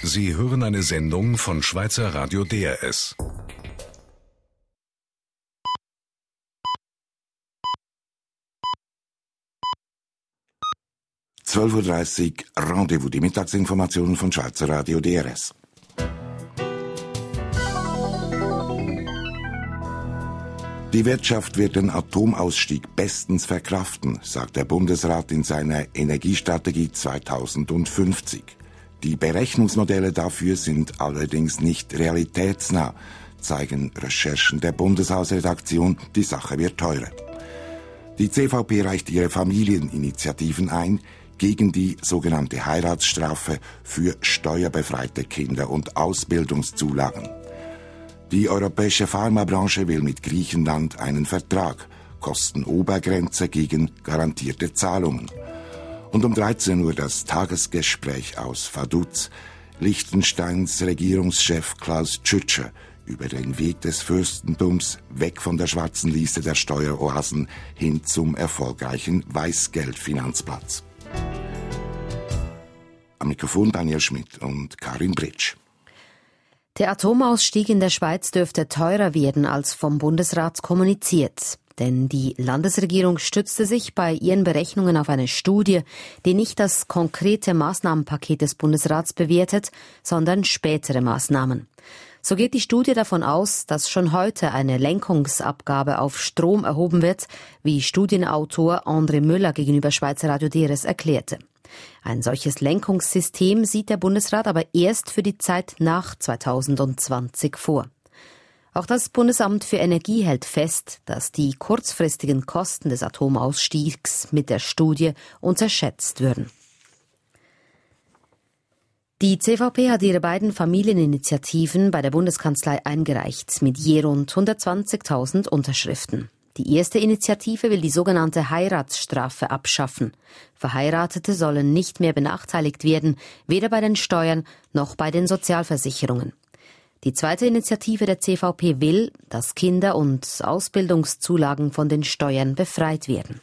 Sie hören eine Sendung von Schweizer Radio DRS. (12:30 Uhr) Rendezvous, die Mittagsinformationen von Schweizer Radio DRS. Die Wirtschaft wird den Atomausstieg bestens verkraften, sagt der Bundesrat in seiner Energiestrategie 2050. Die Berechnungsmodelle dafür sind allerdings nicht realitätsnah, zeigen Recherchen der Bundeshausredaktion, die Sache wird teurer. Die CVP reicht ihre Familieninitiativen ein gegen die sogenannte Heiratsstrafe für steuerbefreite Kinder- und Ausbildungszulagen. Die europäische Pharmabranche will mit Griechenland einen Vertrag, Kostenobergrenze gegen garantierte Zahlungen. Und um 13 Uhr das Tagesgespräch aus Vaduz, Liechtensteins Regierungschef Klaus Tschütscher über den Weg des Fürstentums weg von der schwarzen Liste der Steueroasen hin zum erfolgreichen Weißgeldfinanzplatz. Am Mikrofon Daniel Schmidt und Karin Britsch. Der Atomausstieg in der Schweiz dürfte teurer werden als vom Bundesrat kommuniziert. Denn die Landesregierung stützte sich bei ihren Berechnungen auf eine Studie, die nicht das konkrete Maßnahmenpaket des Bundesrats bewertet, sondern spätere Maßnahmen. So geht die Studie davon aus, dass schon heute eine Lenkungsabgabe auf Strom erhoben wird, wie Studienautor André Müller gegenüber Schweizer Radio DRS erklärte. Ein solches Lenkungssystem sieht der Bundesrat aber erst für die Zeit nach 2020 vor. Auch das Bundesamt für Energie hält fest, dass die kurzfristigen Kosten des Atomausstiegs mit der Studie unterschätzt würden. Die CVP hat ihre beiden Familieninitiativen bei der Bundeskanzlei eingereicht, mit je rund 120.000 Unterschriften. Die erste Initiative will die sogenannte Heiratsstrafe abschaffen. Verheiratete sollen nicht mehr benachteiligt werden, weder bei den Steuern noch bei den Sozialversicherungen. Die zweite Initiative der CVP will, dass Kinder- und Ausbildungszulagen von den Steuern befreit werden.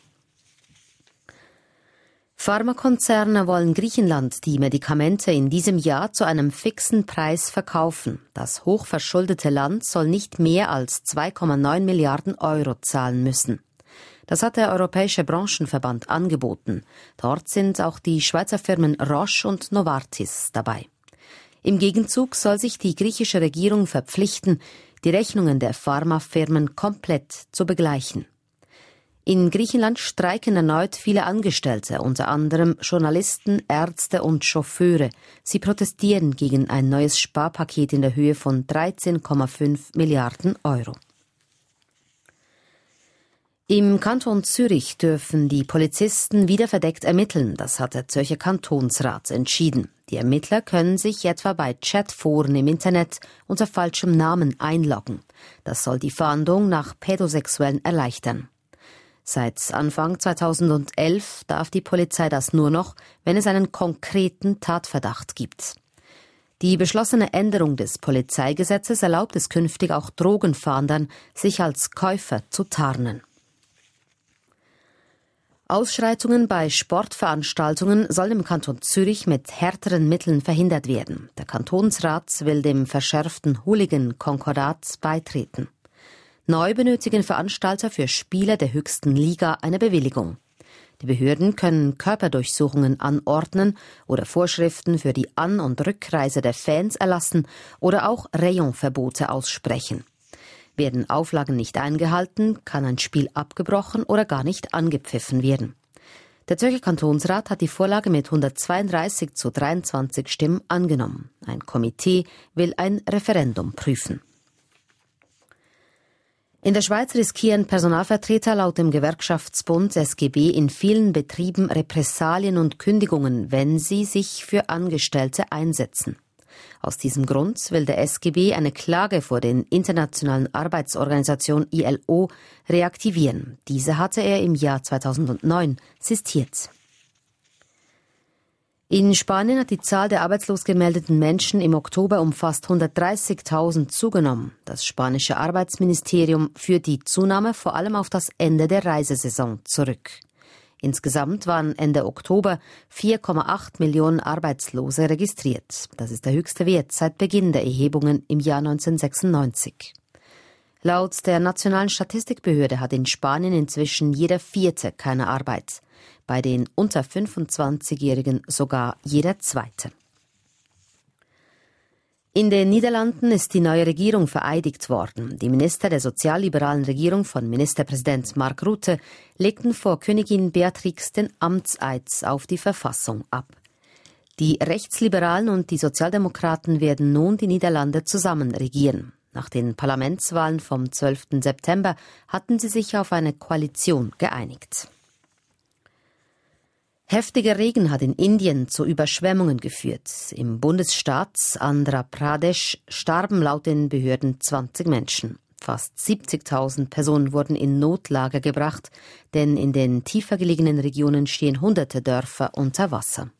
Pharmakonzerne wollen Griechenland die Medikamente in diesem Jahr zu einem fixen Preis verkaufen. Das hochverschuldete Land soll nicht mehr als 2,9 Milliarden Euro zahlen müssen. Das hat der Europäische Branchenverband angeboten. Dort sind auch die Schweizer Firmen Roche und Novartis dabei. Im Gegenzug soll sich die griechische Regierung verpflichten, die Rechnungen der Pharmafirmen komplett zu begleichen. In Griechenland streiken erneut viele Angestellte, unter anderem Journalisten, Ärzte und Chauffeure. Sie protestieren gegen ein neues Sparpaket in der Höhe von 13,5 Milliarden Euro. Im Kanton Zürich dürfen die Polizisten wieder verdeckt ermitteln. Das hat der Zürcher Kantonsrat entschieden. Die Ermittler können sich etwa bei Chatforen im Internet unter falschem Namen einloggen. Das soll die Fahndung nach Pädosexuellen erleichtern. Seit Anfang 2011 darf die Polizei das nur noch, wenn es einen konkreten Tatverdacht gibt. Die beschlossene Änderung des Polizeigesetzes erlaubt es künftig auch Drogenfahndern, sich als Käufer zu tarnen. Ausschreitungen bei Sportveranstaltungen sollen im Kanton Zürich mit härteren Mitteln verhindert werden. Der Kantonsrat will dem verschärften Hooligan-Konkordat beitreten. Neu benötigen Veranstalter für Spiele der höchsten Liga eine Bewilligung. Die Behörden können Körperdurchsuchungen anordnen oder Vorschriften für die An- und Rückreise der Fans erlassen oder auch Rayonverbote aussprechen. Werden Auflagen nicht eingehalten, kann ein Spiel abgebrochen oder gar nicht angepfiffen werden. Der Zürcher Kantonsrat hat die Vorlage mit 132:23 Stimmen angenommen. Ein Komitee will ein Referendum prüfen. In der Schweiz riskieren Personalvertreter laut dem Gewerkschaftsbund SGB in vielen Betrieben Repressalien und Kündigungen, wenn sie sich für Angestellte einsetzen. Aus diesem Grund will der SGB eine Klage vor den Internationalen Arbeitsorganisation ILO reaktivieren. Diese hatte er im Jahr 2009 sistiert. In Spanien hat die Zahl der arbeitslos gemeldeten Menschen im Oktober um fast 130.000 zugenommen. Das spanische Arbeitsministerium führt die Zunahme vor allem auf das Ende der Reisesaison zurück. Insgesamt waren Ende Oktober 4,8 Millionen Arbeitslose registriert. Das ist der höchste Wert seit Beginn der Erhebungen im Jahr 1996. Laut der Nationalen Statistikbehörde hat in Spanien inzwischen jeder Vierte keine Arbeit. Bei den unter 25-Jährigen sogar jeder Zweite. In den Niederlanden ist die neue Regierung vereidigt worden. Die Minister der sozialliberalen Regierung von Ministerpräsident Mark Rutte legten vor Königin Beatrix den Amtseid auf die Verfassung ab. Die Rechtsliberalen und die Sozialdemokraten werden nun die Niederlande zusammen regieren. Nach den Parlamentswahlen vom 12. September hatten sie sich auf eine Koalition geeinigt. Heftiger Regen hat in Indien zu Überschwemmungen geführt. Im Bundesstaat Andhra Pradesh starben laut den Behörden 20 Menschen. Fast 70.000 Personen wurden in Notlager gebracht, denn in den tiefer gelegenen Regionen stehen hunderte Dörfer unter Wasser.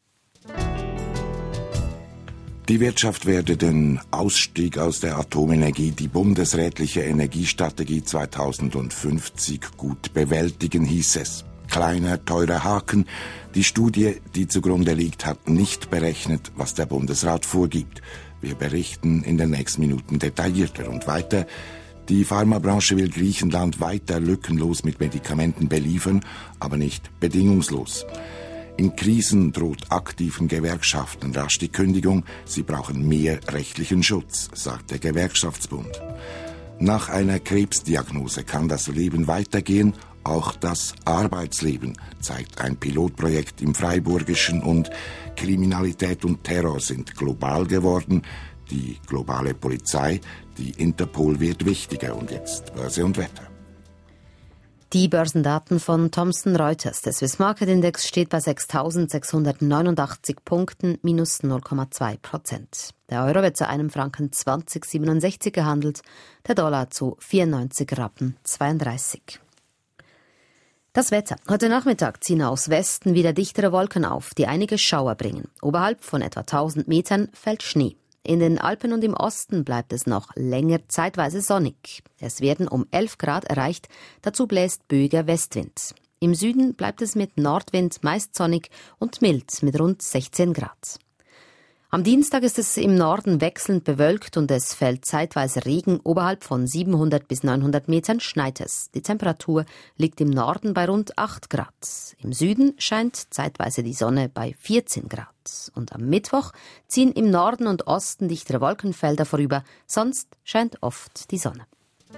Die Wirtschaft werde den Ausstieg aus der Atomenergie, die bundesrätliche Energiestrategie 2050 gut bewältigen, hieß es. Kleiner, teurer Haken. Die Studie, die zugrunde liegt, hat nicht berechnet, was der Bundesrat vorgibt. Wir berichten in den nächsten Minuten detaillierter. Und weiter, die Pharmabranche will Griechenland weiter lückenlos mit Medikamenten beliefern, aber nicht bedingungslos. In Krisen droht aktiven Gewerkschaften rasch die Kündigung. Sie brauchen mehr rechtlichen Schutz, sagt der Gewerkschaftsbund. Nach einer Krebsdiagnose kann das Leben weitergehen, auch das Arbeitsleben, zeigt ein Pilotprojekt im Freiburgischen, und Kriminalität und Terror sind global geworden. Die globale Polizei, die Interpol wird wichtiger. Und jetzt Börse und Wetter. Die Börsendaten von Thomson Reuters. Der Swiss Market Index steht bei 6.689 Punkten, minus 0,2%. Der Euro wird zu einem Franken 20,67 gehandelt, der Dollar zu 94,32 Rappen. Das Wetter. Heute Nachmittag ziehen aus Westen wieder dichtere Wolken auf, die einige Schauer bringen. Oberhalb von etwa 1000 Metern fällt Schnee. In den Alpen und im Osten bleibt es noch länger zeitweise sonnig. Es werden um 11 Grad erreicht, dazu bläst böiger Westwind. Im Süden bleibt es mit Nordwind meist sonnig und mild mit rund 16 Grad. Am Dienstag ist es im Norden wechselnd bewölkt und es fällt zeitweise Regen. Oberhalb von 700 bis 900 Metern schneit es. Die Temperatur liegt im Norden bei rund 8 Grad. Im Süden scheint zeitweise die Sonne bei 14 Grad. Und am Mittwoch ziehen im Norden und Osten dichtere Wolkenfelder vorüber. Sonst scheint oft die Sonne.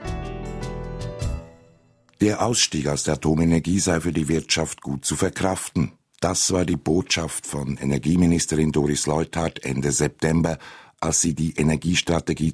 Der Ausstieg aus der Atomenergie sei für die Wirtschaft gut zu verkraften. Das war die Botschaft von Energieministerin Doris Leuthard Ende September, als sie die Energiestrategie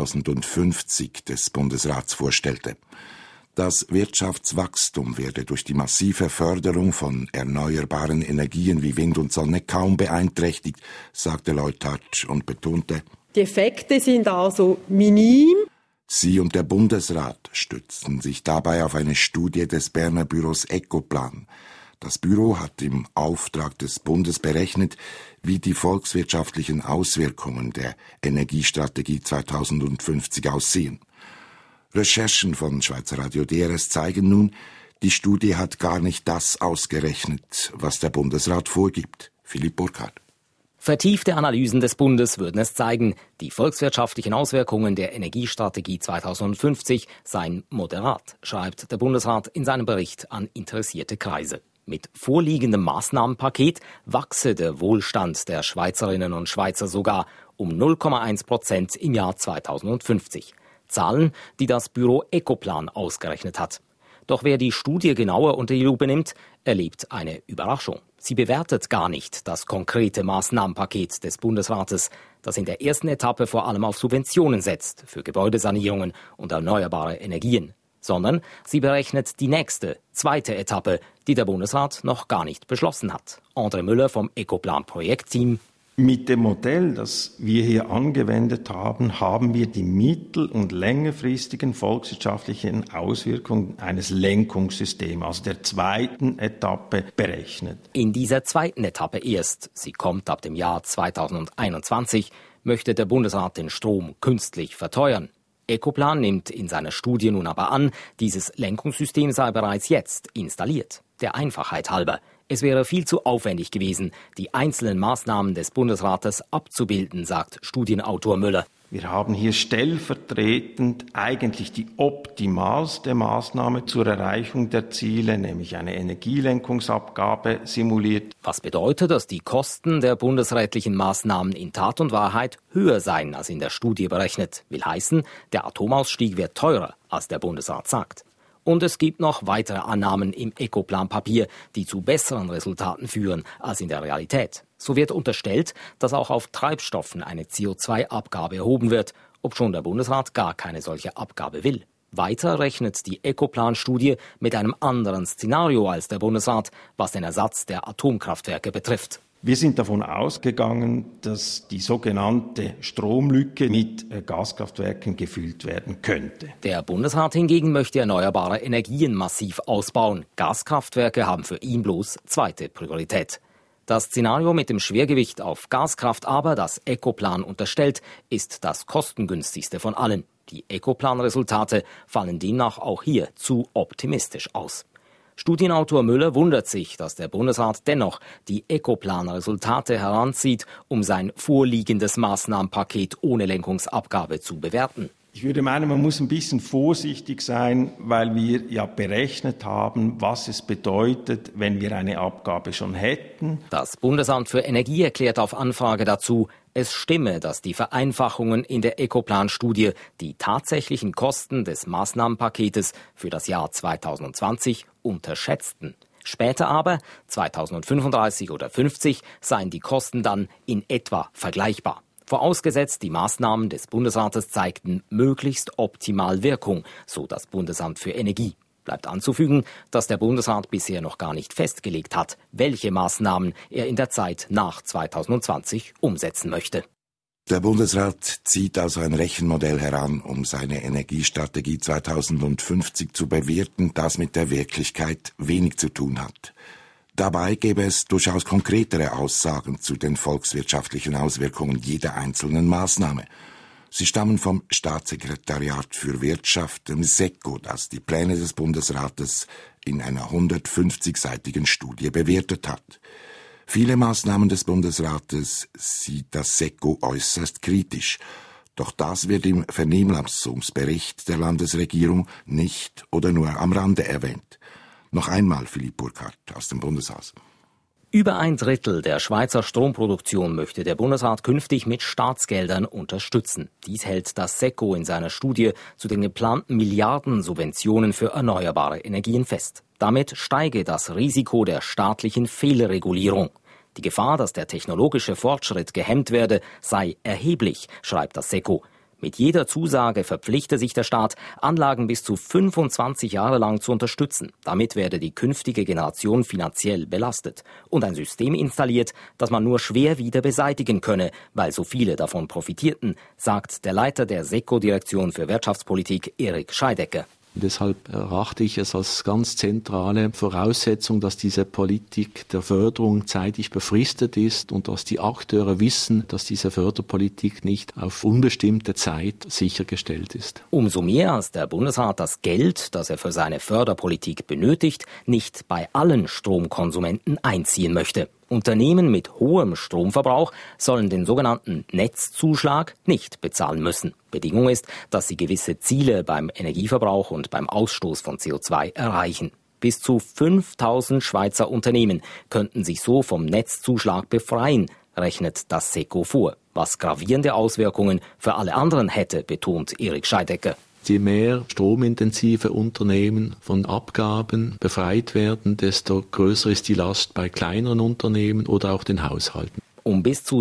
2050 des Bundesrats vorstellte. Das Wirtschaftswachstum werde durch die massive Förderung von erneuerbaren Energien wie Wind und Sonne kaum beeinträchtigt, sagte Leuthard und betonte: Die Effekte sind also minim. Sie und der Bundesrat stützten sich dabei auf eine Studie des Berner Büros Ecoplan. Das Büro hat im Auftrag des Bundes berechnet, wie die volkswirtschaftlichen Auswirkungen der Energiestrategie 2050 aussehen. Recherchen von Schweizer Radio DRS zeigen nun, die Studie hat gar nicht das ausgerechnet, was der Bundesrat vorgibt. Philipp Burkhardt. Vertiefte Analysen des Bundes würden es zeigen, die volkswirtschaftlichen Auswirkungen der Energiestrategie 2050 seien moderat, schreibt der Bundesrat in seinem Bericht an interessierte Kreise. Mit vorliegendem Maßnahmenpaket wachse der Wohlstand der Schweizerinnen und Schweizer sogar um 0,1% im Jahr 2050. Zahlen, die das Büro Ecoplan ausgerechnet hat. Doch wer die Studie genauer unter die Lupe nimmt, erlebt eine Überraschung. Sie bewertet gar nicht das konkrete Maßnahmenpaket des Bundesrates, das in der ersten Etappe vor allem auf Subventionen setzt für Gebäudesanierungen und erneuerbare Energien, sondern sie berechnet die nächste, zweite Etappe, die der Bundesrat noch gar nicht beschlossen hat. André Müller vom Ecoplan-Projektteam. Mit dem Modell, das wir hier angewendet haben, haben wir die mittel- und längerfristigen volkswirtschaftlichen Auswirkungen eines Lenkungssystems, also der zweiten Etappe, berechnet. In dieser zweiten Etappe erst, sie kommt ab dem Jahr 2021, möchte der Bundesrat den Strom künstlich verteuern. Ecoplan nimmt in seiner Studie nun aber an, dieses Lenkungssystem sei bereits jetzt installiert. Der Einfachheit halber. Es wäre viel zu aufwendig gewesen, die einzelnen Maßnahmen des Bundesrates abzubilden, sagt Studienautor Müller. Wir haben hier stellvertretend eigentlich die optimalste Maßnahme zur Erreichung der Ziele, nämlich eine Energielenkungsabgabe, simuliert. Was bedeutet, dass die Kosten der bundesrätlichen Maßnahmen in Tat und Wahrheit höher seien als in der Studie berechnet. Will heißen, der Atomausstieg wird teurer, als der Bundesrat sagt. Und es gibt noch weitere Annahmen im Ecoplan-Papier, die zu besseren Resultaten führen als in der Realität. So wird unterstellt, dass auch auf Treibstoffen eine CO2-Abgabe erhoben wird, obschon der Bundesrat gar keine solche Abgabe will. Weiter rechnet die Ecoplan-Studie mit einem anderen Szenario als der Bundesrat, was den Ersatz der Atomkraftwerke betrifft. Wir sind davon ausgegangen, dass die sogenannte Stromlücke mit Gaskraftwerken gefüllt werden könnte. Der Bundesrat hingegen möchte erneuerbare Energien massiv ausbauen. Gaskraftwerke haben für ihn bloß zweite Priorität. Das Szenario mit dem Schwergewicht auf Gaskraft aber, das Ecoplan unterstellt, ist das kostengünstigste von allen. Die Ecoplan-Resultate fallen demnach auch hier zu optimistisch aus. Studienautor Müller wundert sich, dass der Bundesrat dennoch die Ecoplan-Resultate heranzieht, um sein vorliegendes Maßnahmenpaket ohne Lenkungsabgabe zu bewerten. Ich würde meinen, man muss ein bisschen vorsichtig sein, weil wir ja berechnet haben, was es bedeutet, wenn wir eine Abgabe schon hätten. Das Bundesamt für Energie erklärt auf Anfrage dazu, es stimme, dass die Vereinfachungen in der Ecoplan-Studie die tatsächlichen Kosten des Maßnahmenpaketes für das Jahr 2020 unterschätzten. Später aber, 2035 oder 50, seien die Kosten dann in etwa vergleichbar. Vorausgesetzt, die Maßnahmen des Bundesrates zeigten möglichst optimal Wirkung, so das Bundesamt für Energie. Bleibt anzufügen, dass der Bundesrat bisher noch gar nicht festgelegt hat, welche Maßnahmen er in der Zeit nach 2020 umsetzen möchte. Der Bundesrat zieht also ein Rechenmodell heran, um seine Energiestrategie 2050 zu bewerten, das mit der Wirklichkeit wenig zu tun hat. Dabei gäbe es durchaus konkretere Aussagen zu den volkswirtschaftlichen Auswirkungen jeder einzelnen Maßnahme. Sie stammen vom Staatssekretariat für Wirtschaft, dem SECO, das die Pläne des Bundesrates in einer 150-seitigen Studie bewertet hat. Viele Maßnahmen des Bundesrates sieht das SECO äußerst kritisch. Doch das wird im Vernehmlassungsbericht der Landesregierung nicht oder nur am Rande erwähnt. Noch einmal Philipp Burkhardt aus dem Bundeshaus. Über 1/3 der Schweizer Stromproduktion möchte der Bundesrat künftig mit Staatsgeldern unterstützen. Dies hält das SECO in seiner Studie zu den geplanten Milliardensubventionen für erneuerbare Energien fest. Damit steige das Risiko der staatlichen Fehlregulierung. Die Gefahr, dass der technologische Fortschritt gehemmt werde, sei erheblich, schreibt das SECO. Mit jeder Zusage verpflichte sich der Staat, Anlagen bis zu 25 Jahre lang zu unterstützen. Damit werde die künftige Generation finanziell belastet und ein System installiert, das man nur schwer wieder beseitigen könne, weil so viele davon profitierten, sagt der Leiter der SECO-Direktion für Wirtschaftspolitik, Erik Scheidegger. Deshalb erachte ich es als ganz zentrale Voraussetzung, dass diese Politik der Förderung zeitlich befristet ist und dass die Akteure wissen, dass diese Förderpolitik nicht auf unbestimmte Zeit sichergestellt ist. Umso mehr, als der Bundesrat das Geld, das er für seine Förderpolitik benötigt, nicht bei allen Stromkonsumenten einziehen möchte. Unternehmen mit hohem Stromverbrauch sollen den sogenannten Netzzuschlag nicht bezahlen müssen. Bedingung ist, dass sie gewisse Ziele beim Energieverbrauch und beim Ausstoß von CO2 erreichen. Bis zu 5000 Schweizer Unternehmen könnten sich so vom Netzzuschlag befreien, rechnet das SECO vor. Was gravierende Auswirkungen für alle anderen hätte, betont Erik Scheidegger. Je mehr stromintensive Unternehmen von Abgaben befreit werden, desto größer ist die Last bei kleineren Unternehmen oder auch den Haushalten. Um bis zu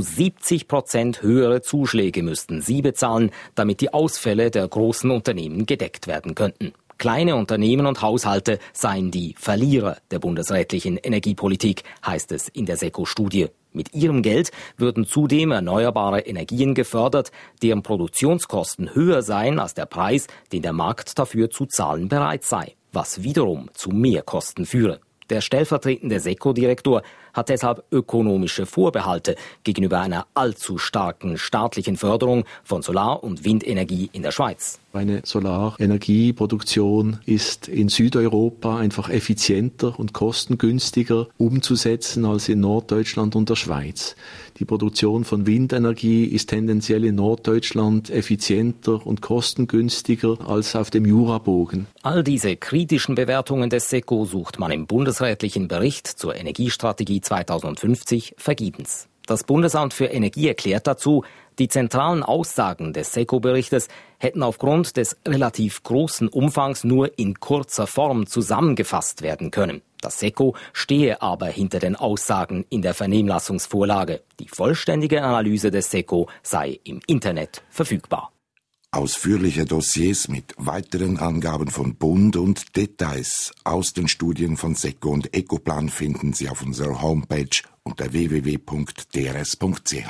70% höhere Zuschläge müssten sie bezahlen, damit die Ausfälle der großen Unternehmen gedeckt werden könnten. Kleine Unternehmen und Haushalte seien die Verlierer der bundesrätlichen Energiepolitik, heißt es in der SECO-Studie. Mit ihrem Geld würden zudem erneuerbare Energien gefördert, deren Produktionskosten höher seien als der Preis, den der Markt dafür zu zahlen bereit sei, was wiederum zu Mehrkosten führe. Der stellvertretende SECO-Direktor hat deshalb ökonomische Vorbehalte gegenüber einer allzu starken staatlichen Förderung von Solar- und Windenergie in der Schweiz. Eine Solarenergieproduktion ist in Südeuropa einfach effizienter und kostengünstiger umzusetzen als in Norddeutschland und der Schweiz. Die Produktion von Windenergie ist tendenziell in Norddeutschland effizienter und kostengünstiger als auf dem Jurabogen. All diese kritischen Bewertungen des SECO sucht man im bundesrätlichen Bericht zur Energiestrategie 2050 vergebens. Das Bundesamt für Energie erklärt dazu, die zentralen Aussagen des SECO-Berichtes hätten aufgrund des relativ großen Umfangs nur in kurzer Form zusammengefasst werden können. Das SECO stehe aber hinter den Aussagen in der Vernehmlassungsvorlage. Die vollständige Analyse des SECO sei im Internet verfügbar. Ausführliche Dossiers mit weiteren Angaben von Bund und Details aus den Studien von SECO und Ecoplan finden Sie auf unserer Homepage unter www.drs.ch.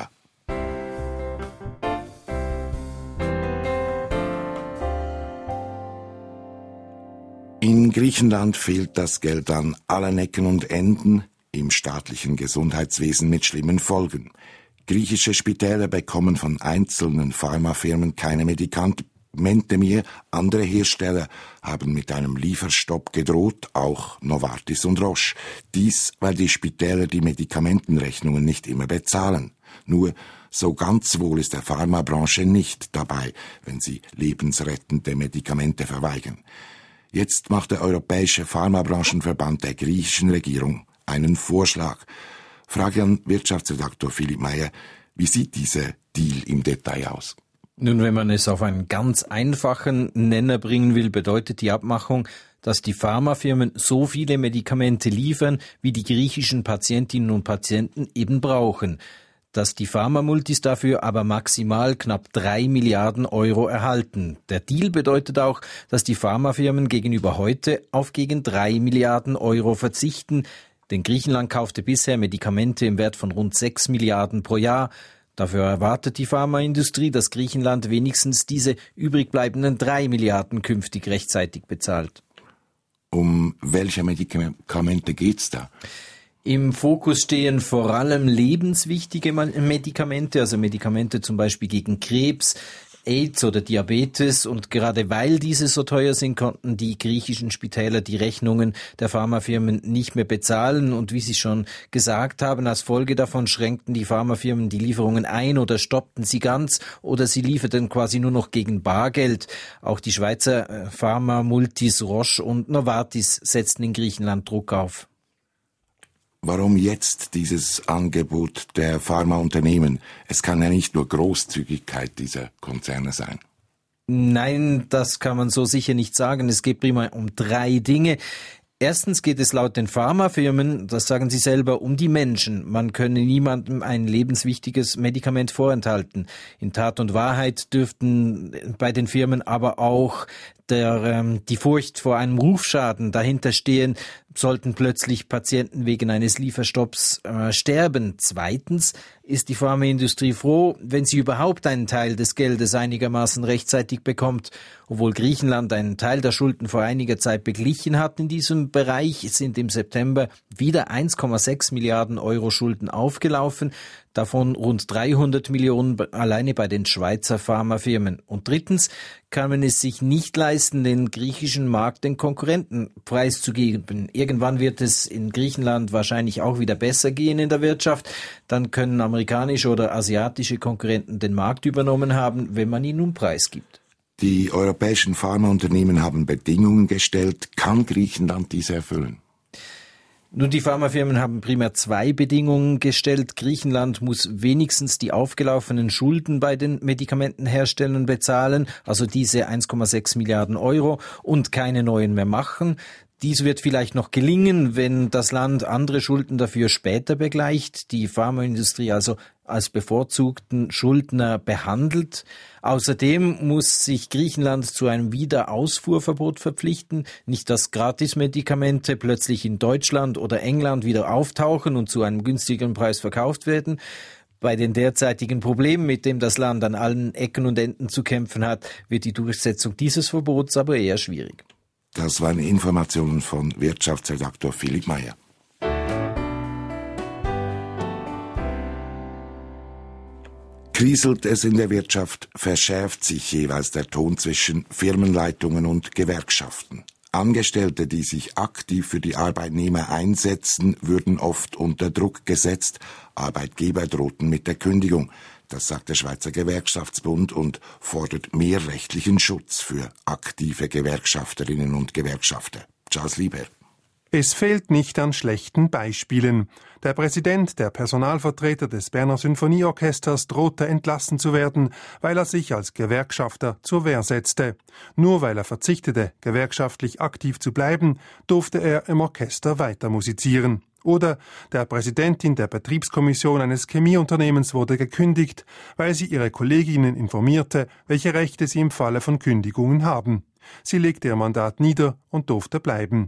In Griechenland fehlt das Geld an allen Ecken und Enden, im staatlichen Gesundheitswesen mit schlimmen Folgen. Griechische Spitäler bekommen von einzelnen Pharmafirmen keine Medikamente mehr. Andere Hersteller haben mit einem Lieferstopp gedroht, auch Novartis und Roche. Dies, weil die Spitäler die Medikamentenrechnungen nicht immer bezahlen. Nur so ganz wohl ist der Pharmabranche nicht dabei, wenn sie lebensrettende Medikamente verweigern. Jetzt macht der Europäische Pharmabranchenverband der griechischen Regierung einen Vorschlag. Frage an Wirtschaftsredaktor Philipp Meyer, wie sieht dieser Deal im Detail aus? Nun, wenn man es auf einen ganz einfachen Nenner bringen will, bedeutet die Abmachung, dass die Pharmafirmen so viele Medikamente liefern, wie die griechischen Patientinnen und Patienten eben brauchen. Dass die Pharmamultis dafür aber maximal knapp 3 Milliarden Euro erhalten. Der Deal bedeutet auch, dass die Pharmafirmen gegenüber heute auf gegen 3 Milliarden Euro verzichten. Denn Griechenland kaufte bisher Medikamente im Wert von rund 6 Milliarden pro Jahr. Dafür erwartet die Pharmaindustrie, dass Griechenland wenigstens diese übrig bleibenden 3 Milliarden künftig rechtzeitig bezahlt. Um welche Medikamente geht's da? Im Fokus stehen vor allem lebenswichtige Medikamente, also Medikamente zum Beispiel gegen Krebs, AIDS oder Diabetes. Und gerade weil diese so teuer sind, konnten die griechischen Spitäler die Rechnungen der Pharmafirmen nicht mehr bezahlen. Und wie Sie schon gesagt haben, als Folge davon schränkten die Pharmafirmen die Lieferungen ein oder stoppten sie ganz oder sie lieferten quasi nur noch gegen Bargeld. Auch die Schweizer Pharma-Multis Roche und Novartis setzten in Griechenland Druck auf. Warum jetzt dieses Angebot der Pharmaunternehmen? Es kann ja nicht nur Großzügigkeit dieser Konzerne sein. Nein, das kann man so sicher nicht sagen. Es geht primär um 3 Dinge. Erstens geht es laut den Pharmafirmen, das sagen sie selber, um die Menschen. Man könne niemandem ein lebenswichtiges Medikament vorenthalten. In Tat und Wahrheit dürften bei den Firmen aber auch die Furcht vor einem Rufschaden dahinter stehen, sollten plötzlich Patienten wegen eines Lieferstopps sterben. Zweitens ist die Pharmaindustrie froh, wenn sie überhaupt einen Teil des Geldes einigermaßen rechtzeitig bekommt. Obwohl Griechenland einen Teil der Schulden vor einiger Zeit beglichen hat in diesem Bereich, sind im September wieder 1,6 Milliarden Euro Schulden aufgelaufen, davon rund 300 Millionen alleine bei den Schweizer Pharmafirmen. Und drittens kann man es sich nicht leisten, den griechischen Markt den Konkurrenten preiszugeben. Irgendwann wird es in Griechenland wahrscheinlich auch wieder besser gehen in der Wirtschaft. Dann können amerikanische oder asiatische Konkurrenten den Markt übernommen haben, wenn man ihn nun preisgibt. Die europäischen Pharmaunternehmen haben Bedingungen gestellt. Kann Griechenland diese erfüllen? Nun, die Pharmafirmen haben primär 2 Bedingungen gestellt. Griechenland muss wenigstens die aufgelaufenen Schulden bei den Medikamentenherstellern bezahlen, also diese 1,6 Milliarden Euro, und keine neuen mehr machen. Dies wird vielleicht noch gelingen, wenn das Land andere Schulden dafür später begleicht, die Pharmaindustrie also als bevorzugten Schuldner behandelt. Außerdem muss sich Griechenland zu einem Wiederausfuhrverbot verpflichten, nicht dass Gratismedikamente plötzlich in Deutschland oder England wieder auftauchen und zu einem günstigeren Preis verkauft werden. Bei den derzeitigen Problemen, mit dem das Land an allen Ecken und Enden zu kämpfen hat, wird die Durchsetzung dieses Verbots aber eher schwierig. Das waren Informationen von Wirtschaftsredaktor Philipp Meyer. Kriselt es in der Wirtschaft, verschärft sich jeweils der Ton zwischen Firmenleitungen und Gewerkschaften. Angestellte, die sich aktiv für die Arbeitnehmer einsetzen, würden oft unter Druck gesetzt. Arbeitgeber drohten mit der Kündigung. Das sagt der Schweizer Gewerkschaftsbund und fordert mehr rechtlichen Schutz für aktive Gewerkschafterinnen und Gewerkschafter. Charles Lieber. Es fehlt nicht an schlechten Beispielen. Der Präsident der Personalvertreter des Berner Sinfonieorchesters drohte entlassen zu werden, weil er sich als Gewerkschafter zur Wehr setzte. Nur weil er verzichtete, gewerkschaftlich aktiv zu bleiben, durfte er im Orchester weiter musizieren. Oder der Präsidentin der Betriebskommission eines Chemieunternehmens wurde gekündigt, weil sie ihre Kolleginnen informierte, welche Rechte sie im Falle von Kündigungen haben. Sie legte ihr Mandat nieder und durfte bleiben.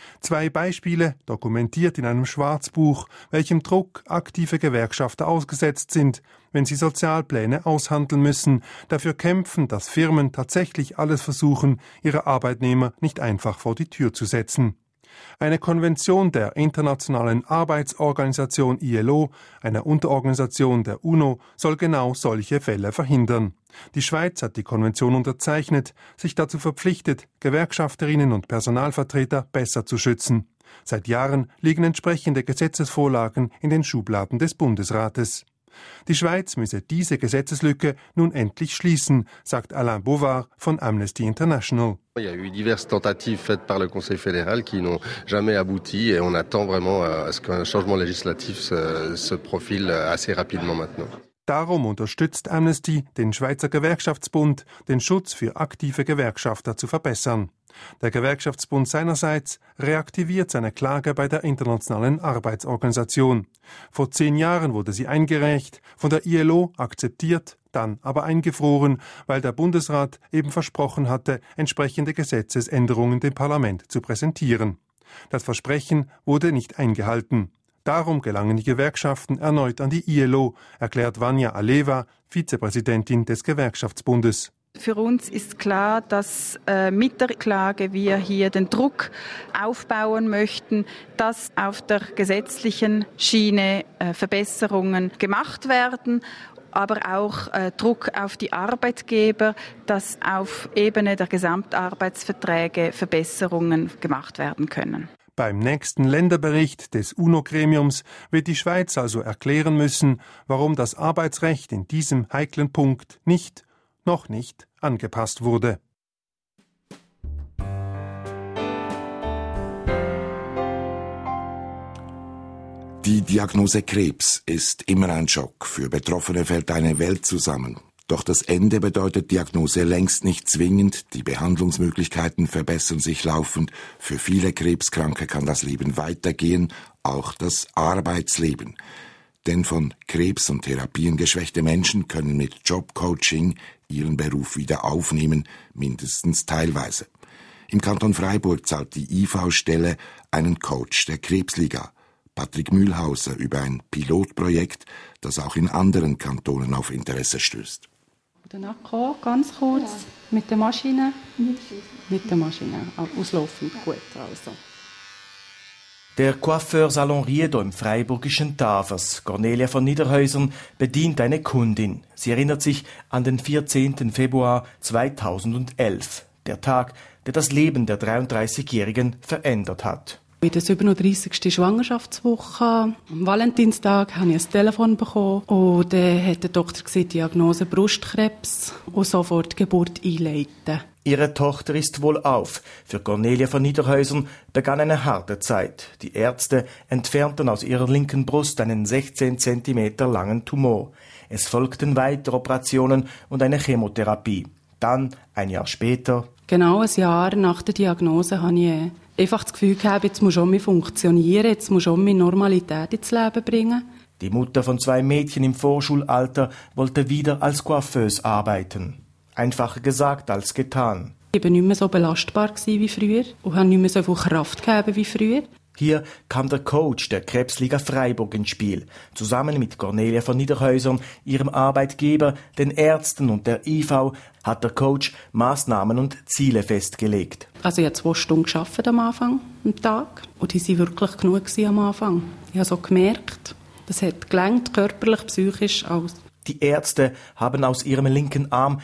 2 Beispiele, dokumentiert in einem Schwarzbuch, welchem Druck aktive Gewerkschafter ausgesetzt sind, wenn sie Sozialpläne aushandeln müssen, dafür kämpfen, dass Firmen tatsächlich alles versuchen, ihre Arbeitnehmer nicht einfach vor die Tür zu setzen. Eine Konvention der Internationalen Arbeitsorganisation ILO, einer Unterorganisation der UNO, soll genau solche Fälle verhindern. Die Schweiz hat die Konvention unterzeichnet, sich dazu verpflichtet, Gewerkschafterinnen und Personalvertreter besser zu schützen. Seit Jahren liegen entsprechende Gesetzesvorlagen in den Schubladen des Bundesrates. Die Schweiz müsse diese Gesetzeslücke nun endlich schließen, sagt Alain Bovard von Amnesty International. Il y a eu diverses tentatives faites par le Conseil fédéral qui n'ont jamais abouti et on attend vraiment à ce qu'un changement législatif se profile assez rapidement maintenant. Darum unterstützt Amnesty den Schweizer Gewerkschaftsbund, den Schutz für aktive Gewerkschafter zu verbessern. Der Gewerkschaftsbund seinerseits reaktiviert seine Klage bei der Internationalen Arbeitsorganisation. Vor 10 Jahren wurde sie eingereicht, von der ILO akzeptiert, dann aber eingefroren, weil der Bundesrat eben versprochen hatte, entsprechende Gesetzesänderungen dem Parlament zu präsentieren. Das Versprechen wurde nicht eingehalten. Darum gelangen die Gewerkschaften erneut an die ILO, erklärt Vanja Aleva, Vizepräsidentin des Gewerkschaftsbundes. Für uns ist klar, dass mit der Klage wir hier den Druck aufbauen möchten, dass auf der gesetzlichen Schiene Verbesserungen gemacht werden, aber auch Druck auf die Arbeitgeber, dass auf Ebene der Gesamtarbeitsverträge Verbesserungen gemacht werden können. Beim nächsten Länderbericht des UNO-Gremiums wird die Schweiz also erklären müssen, warum das Arbeitsrecht in diesem heiklen Punkt noch nicht angepasst wurde. Die Diagnose Krebs ist immer ein Schock. Für Betroffene fällt eine Welt zusammen. Doch das Ende bedeutet Diagnose längst nicht zwingend. Die Behandlungsmöglichkeiten verbessern sich laufend. Für viele Krebskranke kann das Leben weitergehen, auch das Arbeitsleben. Denn von Krebs und Therapien geschwächte Menschen können mit Jobcoaching ihren Beruf wieder aufnehmen, mindestens teilweise. Im Kanton Freiburg zahlt die IV-Stelle einen Coach der Krebsliga, Patrick Mühlhauser, über ein Pilotprojekt, das auch in anderen Kantonen auf Interesse stößt. Danach ganz kurz mit der Maschine. Mit der Maschine, auslaufend, gut also. Der Coiffeursalon Riedo im freiburgischen Tafers, Cornelia von Niederhäusern, bedient eine Kundin. Sie erinnert sich an den 14. Februar 2011, der Tag, der das Leben der 33-Jährigen verändert hat. In der 37. Schwangerschaftswoche, am Valentinstag, habe ich ein Telefon bekommen und dann hat der Doktor gesagt, Diagnose Brustkrebs und sofort die Geburt einleiten. Ihre Tochter ist wohlauf. Für Cornelia von Niederhäusern begann eine harte Zeit. Die Ärzte entfernten aus ihrer linken Brust einen 16 cm langen Tumor. Es folgten weitere Operationen und eine Chemotherapie. Dann, ein Jahr später... Genau ein Jahr nach der Diagnose habe ich einfach das Gefühl gehabt, jetzt muss schon funktionieren, jetzt muss schon Normalität ins Leben bringen. Die Mutter von 2 Mädchen im Vorschulalter wollte wieder als Coiffeuse arbeiten. Einfacher gesagt als getan. Ich war nicht mehr so belastbar wie früher und habe nicht mehr so viel Kraft gegeben wie früher. Hier kam der Coach der Krebsliga Freiburg ins Spiel. Zusammen mit Cornelia von Niederhäusern, ihrem Arbeitgeber, den Ärzten und der IV hat der Coach Maßnahmen und Ziele festgelegt. Also ich habe 2 Stunden gearbeitet am Anfang am Tag und die waren wirklich genug am Anfang. Ich habe so gemerkt, das hat gelangt, körperlich, psychisch, alles. Die Ärzte haben aus ihrem linken Arm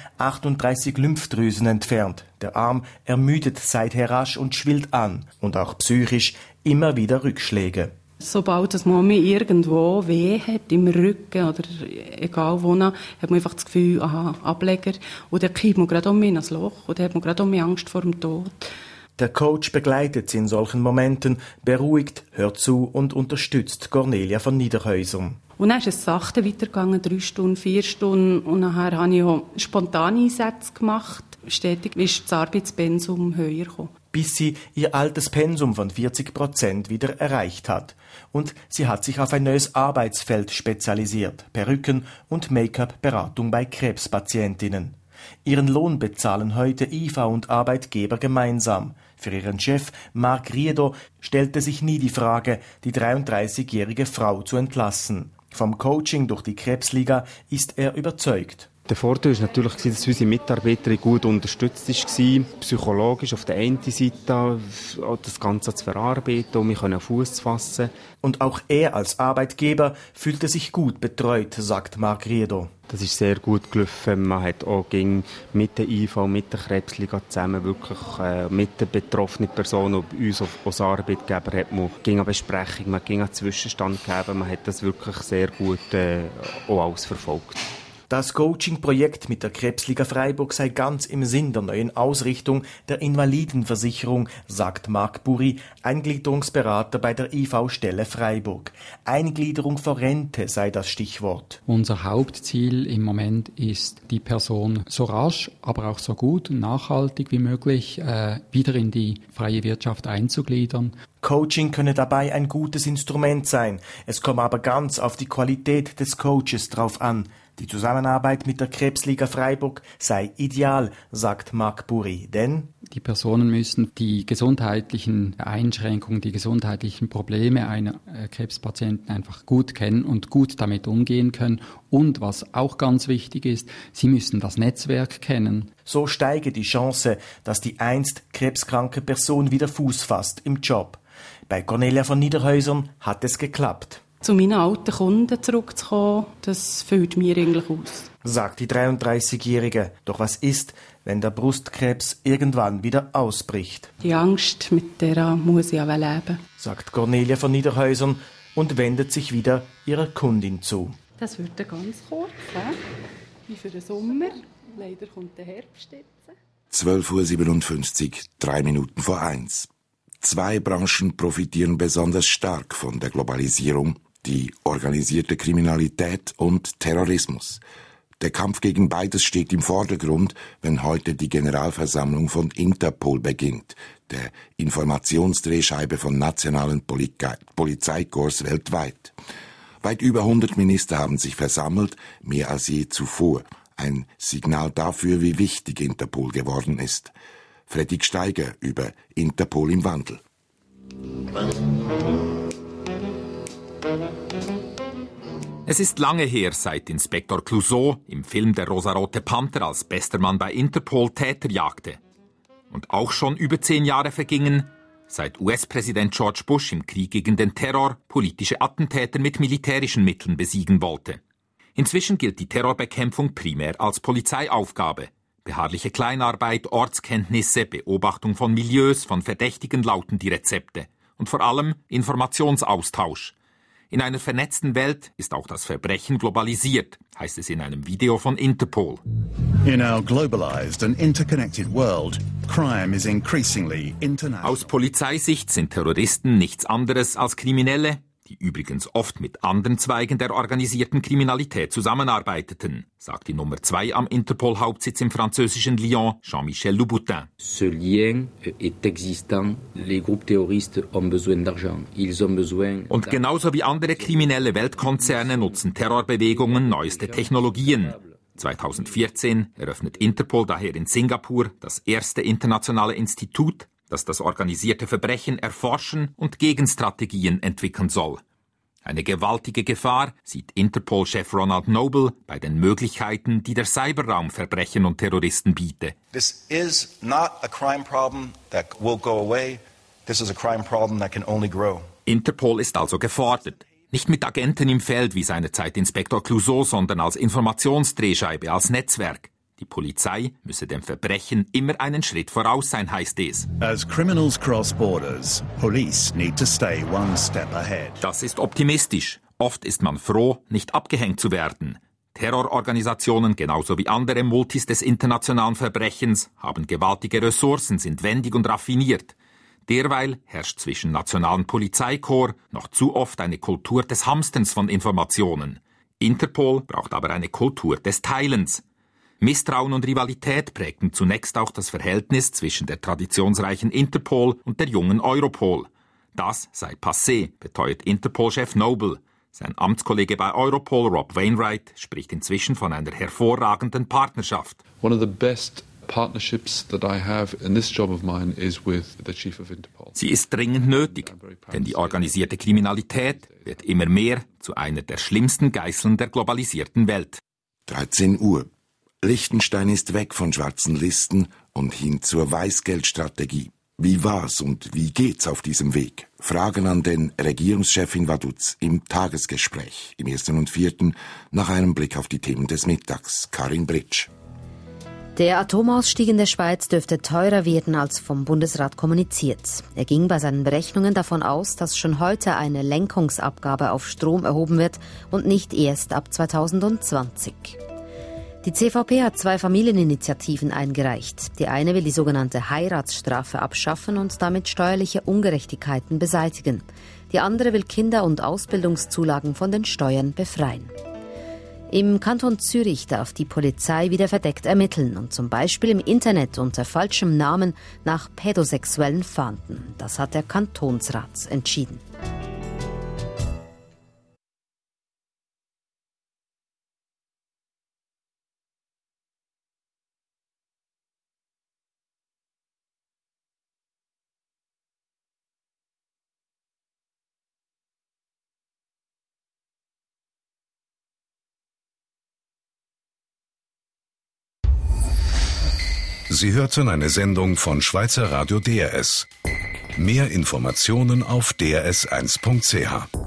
38 Lymphdrüsen entfernt. Der Arm ermüdet seither rasch und schwillt an. Und auch psychisch immer wieder Rückschläge. Sobald das man mir irgendwo weh hat, im Rücken oder egal wo, hat man einfach das Gefühl, aha, Ableger. Und dann kriegt man gerade um mich ins Loch. Und dann hat man gerade um mich Angst vor dem Tod. Der Coach begleitet sie in solchen Momenten, beruhigt, hört zu und unterstützt Cornelia von Niederhäusern. Und dann ist es sachte weitergegangen, 3 Stunden, 4 Stunden. Und nachher habe ich auch spontane Einsätze gemacht. Stetig ist das Arbeitspensum höher gekommen. Bis sie ihr altes Pensum von 40% wieder erreicht hat. Und sie hat sich auf ein neues Arbeitsfeld spezialisiert. Perücken- und Make-up-Beratung bei Krebspatientinnen. Ihren Lohn bezahlen heute IV und Arbeitgeber gemeinsam. Für ihren Chef, Marc Riedo, stellte sich nie die Frage, die 33-jährige Frau zu entlassen. Vom Coaching durch die Krebsliga ist er überzeugt. Der Vorteil war natürlich, dass unsere Mitarbeiterin gut unterstützt war, psychologisch auf der einen Seite das Ganze zu verarbeiten, um mich Fuß zu fassen. Und auch er als Arbeitgeber fühlte sich gut betreut, sagt Marc Riedo. Das ist sehr gut gelaufen. Man hat auch mit der IV, mit der Krebsliga zusammen wirklich mit den betroffenen Personen und uns als Arbeitgeber hat man eine Besprechung, man ging einen Zwischenstand gegeben, man hat das wirklich sehr gut auch alles verfolgt. Das Coaching-Projekt mit der Krebsliga Freiburg sei ganz im Sinn der neuen Ausrichtung der Invalidenversicherung, sagt Marc Buri, Eingliederungsberater bei der IV-Stelle Freiburg. Eingliederung vor Rente sei das Stichwort. Unser Hauptziel im Moment ist, die Person so rasch, aber auch so gut und nachhaltig wie möglich wieder in die freie Wirtschaft einzugliedern. Coaching könne dabei ein gutes Instrument sein. Es komme aber ganz auf die Qualität des Coaches drauf an. Die Zusammenarbeit mit der Krebsliga Freiburg sei ideal, sagt Marc Buri, denn die Personen müssen die gesundheitlichen Einschränkungen, die gesundheitlichen Probleme einer Krebspatienten einfach gut kennen und gut damit umgehen können. Und was auch ganz wichtig ist, sie müssen das Netzwerk kennen. So steige die Chance, dass die einst krebskranke Person wieder Fuß fasst im Job. Bei Cornelia von Niederhäusern hat es geklappt. Zu meinen alten Kunden zurückzukommen, das füllt mir eigentlich aus. Sagt die 33-Jährige. Doch was ist, wenn der Brustkrebs irgendwann wieder ausbricht? Die Angst, mit der muss ich auch leben. Sagt Cornelia von Niederhäusern und wendet sich wieder ihrer Kundin zu. Das wird ganz kurz, wie für den Sommer. Leider kommt der Herbst jetzt. 12:57 Uhr, 3 Minuten vor 1. 2 Branchen profitieren besonders stark von der Globalisierung: die organisierte Kriminalität und Terrorismus. Der Kampf gegen beides steht im Vordergrund, wenn heute die Generalversammlung von Interpol beginnt, der Informationsdrehscheibe von nationalen Polizeikorps weltweit. Weit über 100 Minister haben sich versammelt, mehr als je zuvor. Ein Signal dafür, wie wichtig Interpol geworden ist. Fredrik Steiger über Interpol im Wandel. Es ist lange her, seit Inspektor Clouseau im Film Der rosarote Panther als bester Mann bei Interpol Täter jagte. Und auch schon über 10 Jahre vergingen, seit US-Präsident George Bush im Krieg gegen den Terror politische Attentäter mit militärischen Mitteln besiegen wollte. Inzwischen gilt die Terrorbekämpfung primär als Polizeiaufgabe. Beharrliche Kleinarbeit, Ortskenntnisse, Beobachtung von Milieus, von Verdächtigen lauten die Rezepte. Und vor allem Informationsaustausch. In einer vernetzten Welt ist auch das Verbrechen globalisiert, heißt es in einem Video von Interpol. In our globalized and interconnected world, crime is increasingly international. Aus Polizeisicht sind Terroristen nichts anderes als Kriminelle, die übrigens oft mit anderen Zweigen der organisierten Kriminalität zusammenarbeiteten, sagt die Nummer 2 am Interpol-Hauptsitz im französischen Lyon, Jean-Michel Louboutin. Ce lien est existant. Les groupes terroristes ont besoin d'argent. Ils ont besoin. Und genauso wie andere kriminelle Weltkonzerne nutzen Terrorbewegungen neueste Technologien. 2014 eröffnet Interpol daher in Singapur das erste internationale Institut, das das organisierte Verbrechen erforschen und Gegenstrategien entwickeln soll. Eine gewaltige Gefahr sieht Interpol-Chef Ronald Noble bei den Möglichkeiten, die der Cyberraum Verbrechen und Terroristen biete. This is not a crime problem that will go away. This is a crime problem that can only grow. Interpol ist also gefordert. Nicht mit Agenten im Feld wie seinerzeit Inspektor Clouseau, sondern als Informationsdrehscheibe, als Netzwerk. Die Polizei müsse dem Verbrechen immer einen Schritt voraus sein, heißt es. As criminals cross borders, police need to stay one step ahead. Das ist optimistisch. Oft ist man froh, nicht abgehängt zu werden. Terrororganisationen, genauso wie andere Multis des internationalen Verbrechens, haben gewaltige Ressourcen, sind wendig und raffiniert. Derweil herrscht zwischen nationalen Polizeikorps noch zu oft eine Kultur des Hamsterns von Informationen. Interpol braucht aber eine Kultur des Teilens. Misstrauen und Rivalität prägten zunächst auch das Verhältnis zwischen der traditionsreichen Interpol und der jungen Europol. Das sei passé, beteuert Interpol-Chef Noble. Sein Amtskollege bei Europol, Rob Wainwright, spricht inzwischen von einer hervorragenden Partnerschaft. One of the best partnerships that I have in this job of mine is with the Chief of Interpol. Sie ist dringend nötig, denn die organisierte Kriminalität wird immer mehr zu einer der schlimmsten Geißeln der globalisierten Welt. 13 Uhr. Liechtenstein ist weg von schwarzen Listen und hin zur Weißgeldstrategie. Wie war's und wie geht's auf diesem Weg? Fragen an den Regierungschef in Vaduz im Tagesgespräch im 1. und 4. nach einem Blick auf die Themen des Mittags. Karin Britsch. Der Atomausstieg in der Schweiz dürfte teurer werden als vom Bundesrat kommuniziert. Er ging bei seinen Berechnungen davon aus, dass schon heute eine Lenkungsabgabe auf Strom erhoben wird und nicht erst ab 2020. Die CVP hat 2 Familieninitiativen eingereicht. Die eine will die sogenannte Heiratsstrafe abschaffen und damit steuerliche Ungerechtigkeiten beseitigen. Die andere will Kinder- und Ausbildungszulagen von den Steuern befreien. Im Kanton Zürich darf die Polizei wieder verdeckt ermitteln und zum Beispiel im Internet unter falschem Namen nach Pädosexuellen fahnden. Das hat der Kantonsrat entschieden. Sie hörten eine Sendung von Schweizer Radio DRS. Mehr Informationen auf drs1.ch.